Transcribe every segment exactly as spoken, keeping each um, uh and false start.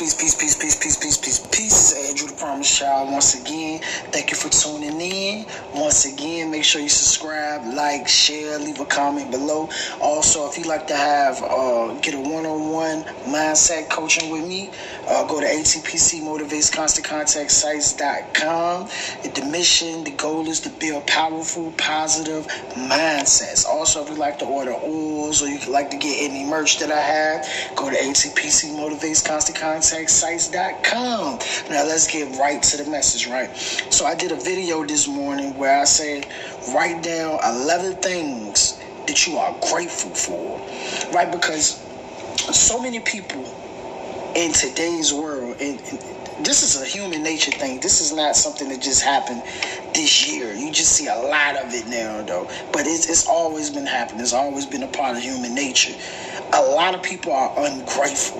peace, peace, peace, peace, peace, peace, peace, peace. It's Andrew the Promise Child once again. Thank you for tuning in. Once again, make sure you subscribe, like, share, leave a comment below. Also, if you'd like to have uh, get a one-on-one mindset coaching with me, uh, go to A T P C Motivates Constant Contact Sites dot com. The mission, the goal is to build powerful, positive mindsets. Also, if you'd like to order oils or you'd like to get any merch that I have, go to A T P C Motivates Constant Contact Sites dot com. Now let's get right to the message, right? So I did a video this morning where I said, write down eleven things that you are grateful for, right? Because so many people in today's world, and, and this is a human nature thing. This is not something that just happened this year. You just see a lot of it now, though. But it's, it's always been happening. It's always been a part of human nature. A lot of people are ungrateful.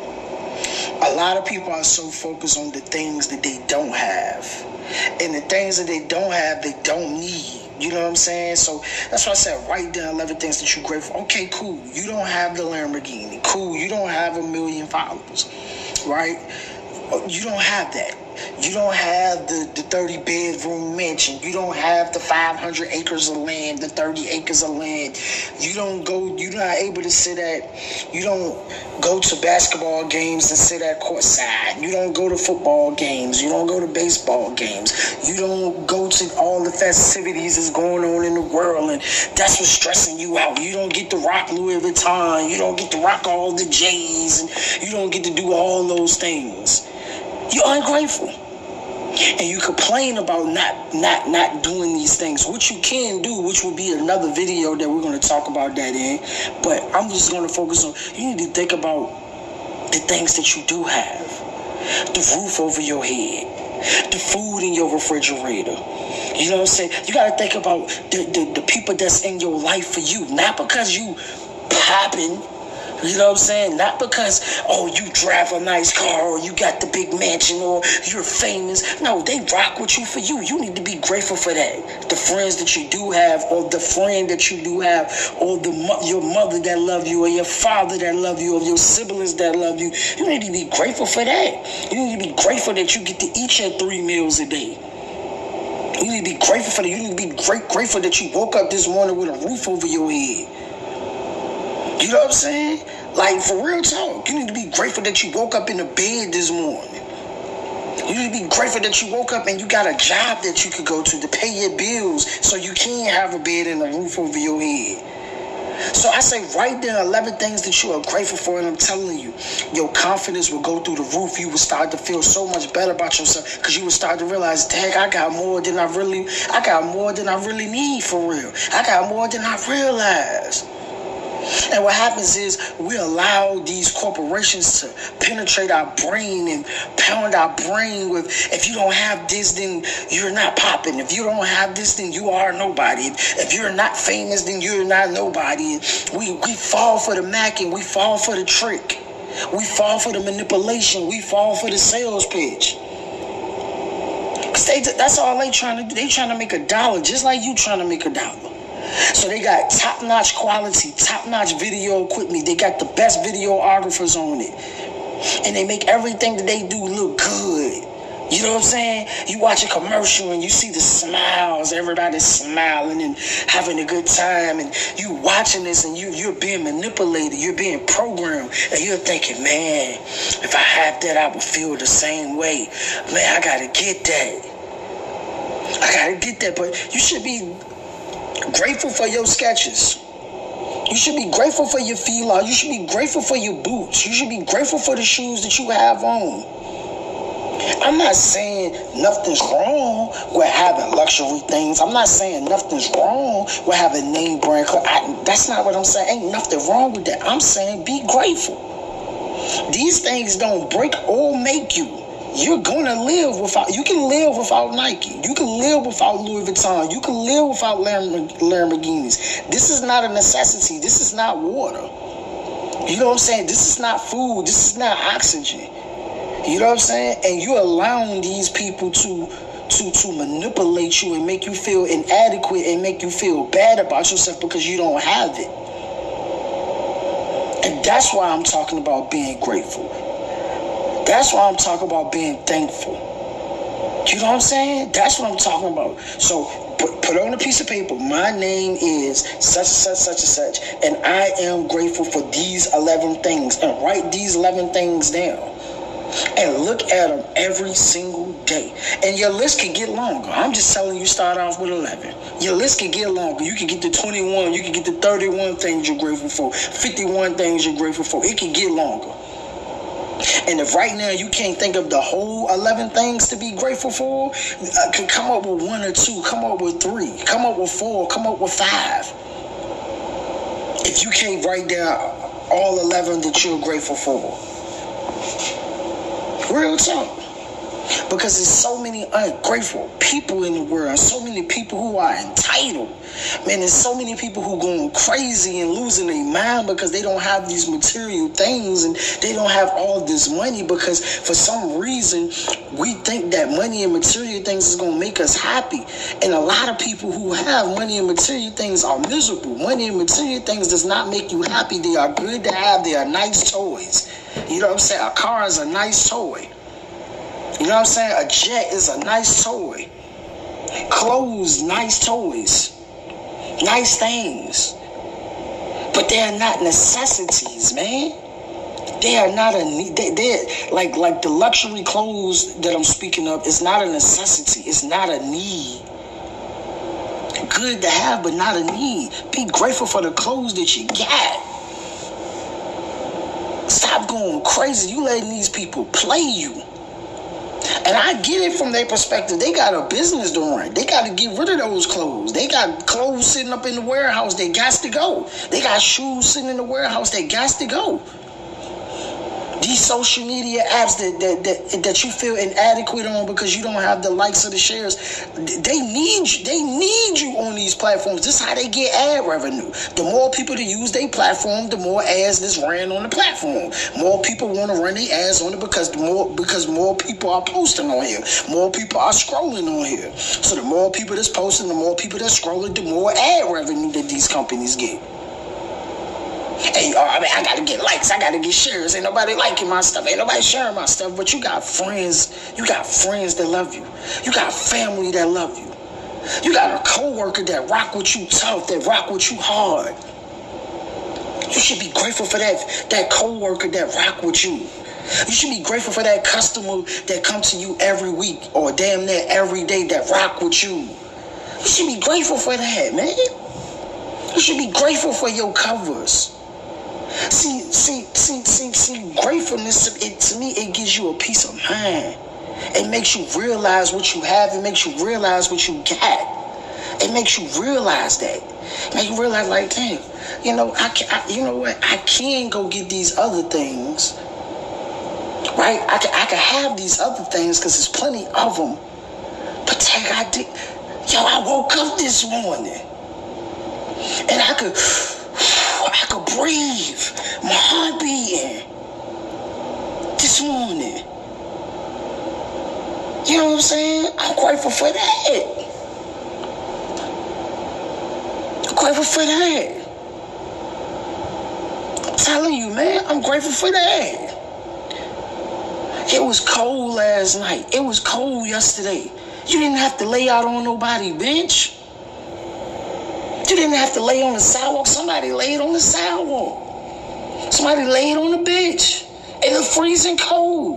A lot of people are so focused on the things that they don't have. And the things that they don't have, they don't need. You know what I'm saying? So that's why I said write down eleven things that you're grateful for. Okay, cool. You don't have the Lamborghini. Cool. You don't have a million followers, right? You don't have that. You don't have the, the thirty bedroom mansion. You don't have the five hundred acres of land, the thirty acres of land. You don't go, you're not able to sit at, you don't go to basketball games and sit at courtside. You don't go to football games. You don't go to baseball games. You don't go to all the festivities that's going on in the world, and that's what's stressing you out. You don't get to rock Louis Vuitton. You don't get to rock all the J's, and you don't get to do all those things. You're ungrateful. And you complain about not, not, not doing these things. What you can do, which will be another video that we're going to talk about that in. But I'm just going to focus on, you need to think about the things that you do have. The roof over your head. The food in your refrigerator. You know what I'm saying? You got to think about the, the, the people that's in your life for you. Not because you popping. You know what I'm saying? Not because, oh, you drive a nice car or you got the big mansion or you're famous. No, they rock with you for you. You need to be grateful for that. The friends that you do have, or the friend that you do have, or the your mother that love you, or your father that love you, or your siblings that love you. You need to be grateful for that. You need to be grateful that you get to eat your three meals a day. You need to be grateful for that. You need to be great, grateful that you woke up this morning with a roof over your head. You know what I'm saying? Like, for real talk, you need to be grateful that you woke up in the bed this morning. You need to be grateful that you woke up and you got a job that you could go to to pay your bills so you can have a bed and a roof over your head. So I say write down eleven things that you are grateful for, and I'm telling you, your confidence will go through the roof. You will start to feel so much better about yourself because you will start to realize, dang, I got more than I really, I got more than I really need for real. I got more than I realized. And what happens is we allow these corporations to penetrate our brain and pound our brain with, if you don't have this, then you're not popping. If you don't have this, then you are nobody. If you're not famous, then you're not nobody. We, we fall for the Mac and we fall for the trick. We fall for the manipulation. We fall for the sales pitch. Because they, that's all they trying to do. They trying to make a dollar just like you trying to make a dollar. So they got top-notch quality, top-notch video equipment. They got the best videographers on it. And they make everything that they do look good. You know what I'm saying? You watch a commercial and you see the smiles. Everybody's smiling and having a good time. And you watching this and you, you're being manipulated. You're being programmed. And you're thinking, man, if I had that, I would feel the same way. Man, I got to get that. I got to get that. But you should be grateful for your sketches. You should be grateful for your fila. You should be grateful for your boots. You should be grateful for the shoes that you have on. I'm not saying nothing's wrong with having luxury things. I'm not saying nothing's wrong with having name brand. I, that's not what I'm saying. Ain't nothing wrong with that. I'm saying be grateful. These things don't break or make you. You're going to live without, you can live without Nike. You can live without Louis Vuitton. You can live without Lamborghinis. This is not a necessity. This is not water. You know what I'm saying? This is not food. This is not oxygen. You know what I'm saying? And you're allowing these people to, to, to manipulate you and make you feel inadequate and make you feel bad about yourself because you don't have it. And that's why I'm talking about being grateful. That's why I'm talking about being thankful. You know what I'm saying? That's what I'm talking about. So put, put on a piece of paper, my name is such and such, such and such, and I am grateful for these eleven things, and write these eleven things down. And look at them every single day. And your list can get longer. I'm just telling you, start off with eleven. Your list can get longer. You can get to twenty-one. You can get to thirty-one things you're grateful for. fifty-one things you're grateful for. It can get longer. And if right now you can't think of the whole eleven things to be grateful for, uh, can come up with one or two. Come up with three. Come up with four. Come up with five. If you can't write down all eleven that you're grateful for. Real talk. Because there's so many ungrateful people in the world, so many people who are entitled. Man, there's so many people who going crazy and losing their mind because they don't have these material things and they don't have all this money, because for some reason we think that money and material things is going to make us happy. And a lot of people who have money and material things are miserable. Money and material things does not make you happy. They are good to have. They are nice toys. You know what I'm saying? A car is a nice toy. You know what I'm saying? A jet is a nice toy. Clothes, nice toys. Nice things. But they are not necessities, man. They are not a need. They, they're like, like the luxury clothes that I'm speaking of is not a necessity. It's not a need. Good to have, but not a need. Be grateful for the clothes that you got. Stop going crazy. You letting these people play you. And I get it from their perspective. They got a business to run. They got to get rid of those clothes. They got clothes sitting up in the warehouse. They got to go. They got shoes sitting in the warehouse. They got to go. These social media apps that, that that that you feel inadequate on because you don't have the likes of the shares, they need you. They need you on these platforms. This is how they get ad revenue. The more people that use their platform, the more ads that's ran on the platform. More people want to run their ads on it because the more because more people are posting on here. More people are scrolling on here. So the more people that's posting, the more people that's scrolling, the more ad revenue that these companies get. Hey, oh, I mean, I gotta get likes, I gotta get shares. Ain't nobody liking my stuff, ain't nobody sharing my stuff. But you got friends, you got friends that love you. You got family that love you. You got a coworker that rock with you tough, that rock with you hard. You should be grateful for that, that coworker that rock with you. You should be grateful for that customer that come to you every week or damn near every day that rock with you. You should be grateful for that, man. You should be grateful for your covers. See, see, see, see, see, gratefulness, it, to me, it gives you a peace of mind. It makes you realize what you have. It makes you realize what you got. It makes you realize that. It makes you realize, like, dang, you know, I can, I, you know what? I can go get these other things, right? I can, I can have these other things because there's plenty of them. But dang, I did, yo, I woke up this morning and I could... I could breathe. My heart beating. This morning. You know what I'm saying? I'm grateful for that. I'm grateful for that. I'm telling you, man, I'm grateful for that. It was cold last night. It was cold yesterday. You didn't have to lay out on nobody's bench. You didn't have to lay on the sidewalk. Somebody laid on the sidewalk. Somebody laid on the bench in the freezing cold.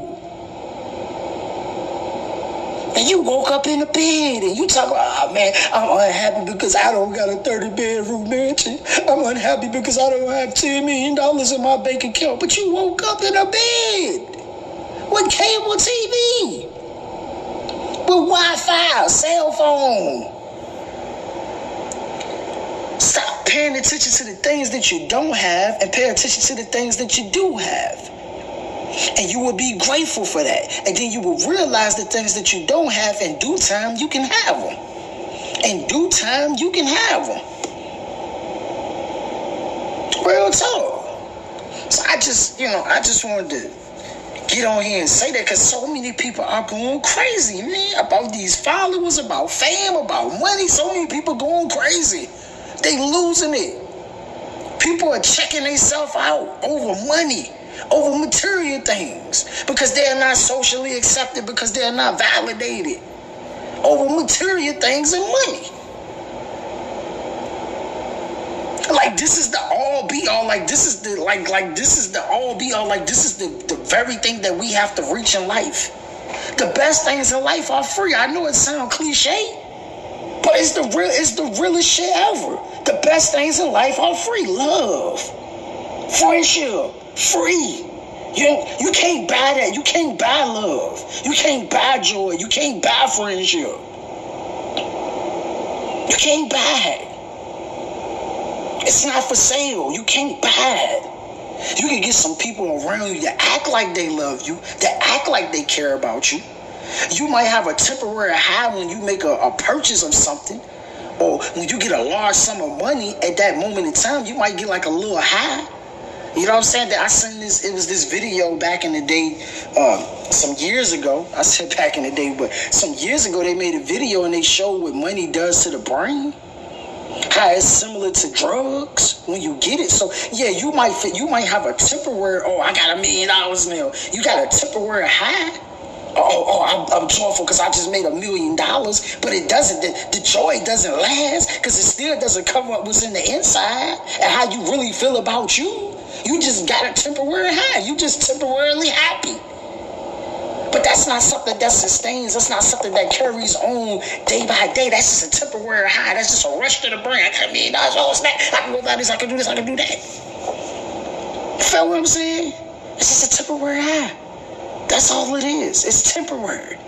And you woke up in the bed and you talk about, oh man, I'm unhappy because I don't got a thirty bedroom mansion. I'm unhappy because I don't have ten million dollars in my bank account. But you woke up in a bed with cable T V, with Wi-Fi, cell phone. Stop paying attention to the things that you don't have and pay attention to the things that you do have. And you will be grateful for that. And then you will realize the things that you don't have in due time, you can have them. In due time, you can have them. Real talk. So I just, you know, I just wanted to get on here and say that because so many people are going crazy, man, about these followers, about fame, about money. So many people going crazy. They losing it. People are checking themselves out over money. over material things because they're not socially accepted, because they're not validated, over material things and money. Like this is the all be all, like this is the like like this is the all be all, like this is the, the very thing that we have to reach in life. The best things in life are free. I know it sounds cliche, but it's the real it's the realest shit ever. The best things in life are free. Love, friendship, free. You, you can't buy that. You can't buy love. You can't buy joy. You can't buy friendship. You can't buy it. It's not for sale. You can't buy it. You can get some people around you that act like they love you, that act like they care about you. You might have a temporary high when you make a, a purchase of something, or when you get a large sum of money at that moment in time, you might get like a little high. You know what I'm saying? That I seen this, it was this video back in the day, uh, some years ago. I said back in the day, but some years ago they made a video and they showed what money does to the brain. How it's similar to drugs when you get it. So yeah, you might fit, you might have a temporary, oh, I got a million dollars now. You got a temporary high. Oh, oh, I'm, I'm joyful because I just made a million dollars, but it doesn't. The, the joy doesn't last because it still doesn't cover up what's in the inside and how you really feel about you. You just got a temporary high. You just temporarily happy. But that's not something that sustains. That's not something that carries on day by day. That's just a temporary high. That's just a rush to the brain. I got a million dollars. Oh, snap. I can go buy this. I can do this. I can do that. You feel what I'm saying? It's just a temporary high. That's all it is. It's temporary.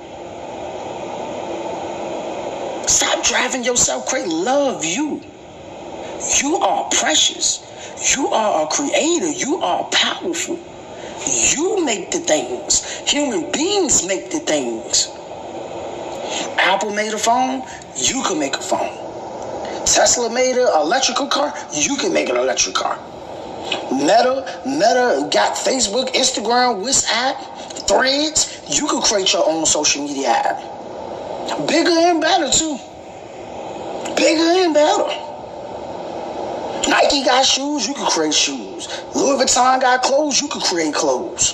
Stop driving yourself crazy. Love you. You are precious. You are a creator. You are powerful. You make the things. Human beings make the things. Apple made a phone. You can make a phone. Tesla made an electrical car. You can make an electric car. Meta, Meta got Facebook, Instagram, WhatsApp, Threads. You can create your own social media app. Bigger and better too. Bigger and better. Nike got shoes, you can create shoes. Louis Vuitton got clothes, you can create clothes.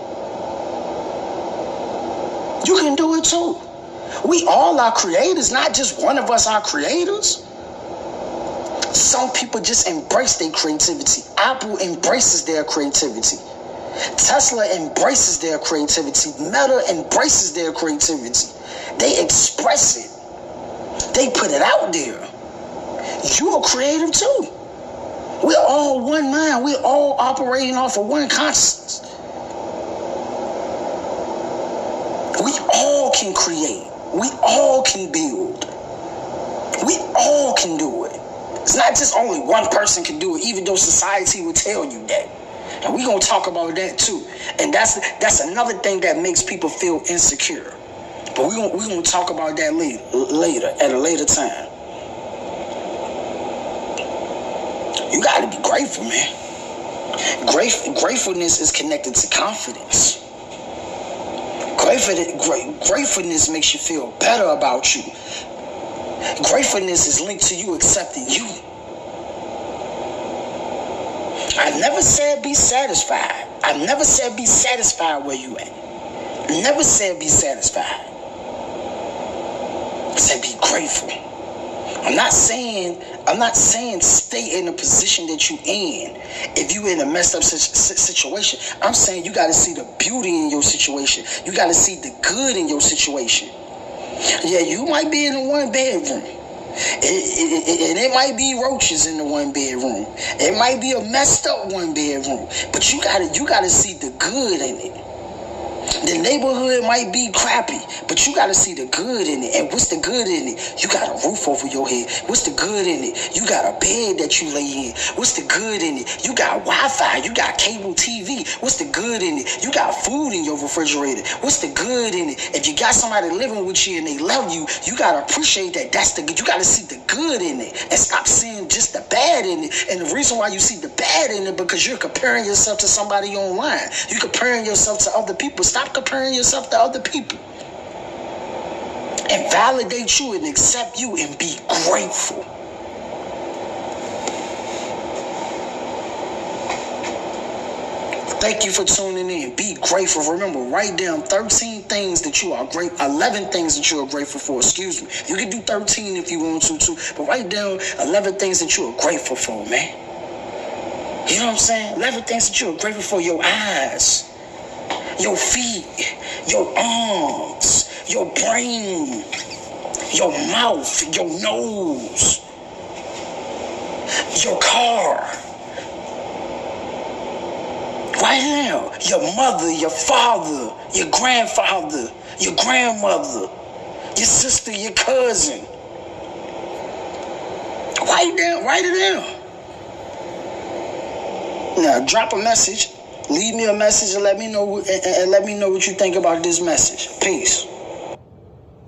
You can do it too. We all are creators, not just one of us are creators. Some people just embrace their creativity. Apple embraces their creativity. Tesla embraces their creativity. Meta embraces their creativity. They express it. They put it out there. You're creative too. We're all one mind. We're all operating off of one consciousness. We all can create. We all can build. We all can do it. It's not just only one person can do it, even though society will tell you that. And we're going to talk about that too. And that's that's another thing that makes people feel insecure. But we're going we're going to talk about that later, later, at a later time. You got to be grateful, man. Grateful, gratefulness is connected to confidence. Gratefulness, gratefulness makes you feel better about you. Gratefulness is linked to you accepting you. I never said be satisfied. I never said be satisfied where you at. I never said be satisfied. I said be grateful. I'm not saying, I'm not saying stay in the position that you in. If you in a messed up situation, I'm saying you got to see the beauty in your situation. You got to see the good in your situation. Yeah, you might be in a one bedroom. And it, it, it, it might be roaches in the one bedroom. It might be a messed up one bedroom. But you gotta, you gotta see the good in it. The neighborhood might be crappy, but you got to see the good in it. And what's the good in it? You got a roof over your head. What's the good in it? You got a bed that you lay in. What's the good in it? You got Wi-Fi. You got cable T V. What's the good in it? You got food in your refrigerator. What's the good in it? If you got somebody living with you and they love you, you got to appreciate that. That's the good. You got to see the good in it and stop seeing just the bad in it. And the reason why you see the bad in it, because you're comparing yourself to somebody online. You're comparing yourself to other people. Stop comparing yourself to other people and validate you and accept you and be grateful. Thank you for tuning in. Be grateful. Remember, write down thirteen things that you are great, eleven things that you are grateful for. Excuse me. You can do thirteen if you want to, too. But write down eleven things that you are grateful for, man. You know what I'm saying? eleven things that you are grateful for. Your eyes, your feet, your arms, your brain, your mouth, your nose, your car. Right now, your mother, your father, your grandfather, your grandmother, your sister, your cousin. Write it down, write it down. Now, drop a message. Leave me a message and let me know and, and let me know what you think about this message. Peace.